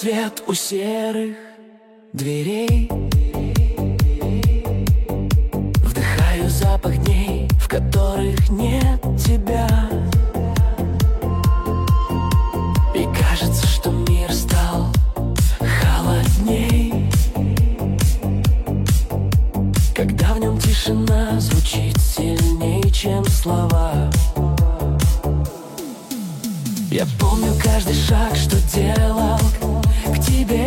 свет у серых дверей. Вдыхаю запах дней, в которых нет тебя. И кажется, что мир стал холодней, когда в нем тишина звучит сильнее, чем слова. Я помню каждый шаг, что делал к тебе,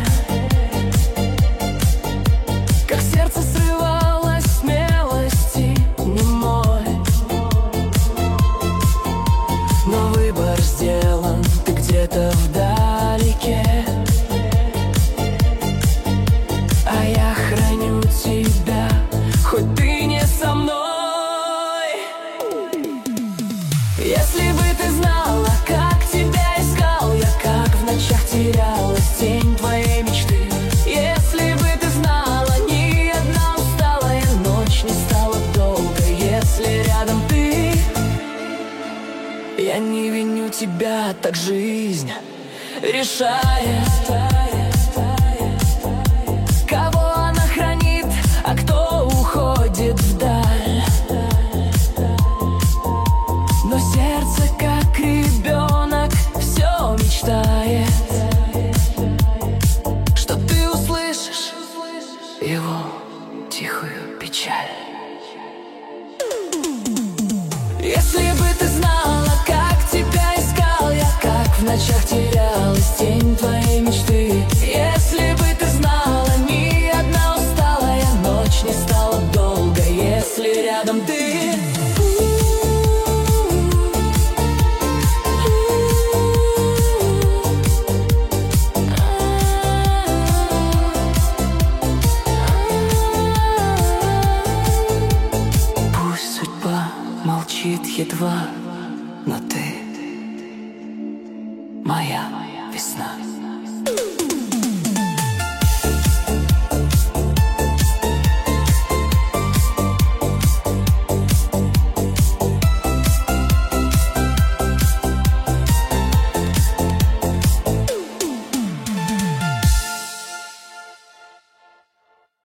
как сердце срывалось с смелости немой. Но выбор сделан, ты где-то вдалеке, а я храню тебя, хоть ты не со мной. Если бы ты знала, как тебя искал я, как в ночах терялась тень твоей мечты. Если бы ты знала, ни одна усталая ночь не стала долгой, если рядом ты. Я не виню тебя, так жизнь решает, кого она хранит, а кто уходит вдаль. Но сердце, как ребенок, все мечтает, что ты услышишь его тихую печаль. Если бы ты знала, как тебя искал я, как в ночах терялась тень твоей мечты. Если бы ты знала, ни одна усталая ночь не стала долгой, если рядом ты. Молчит едва,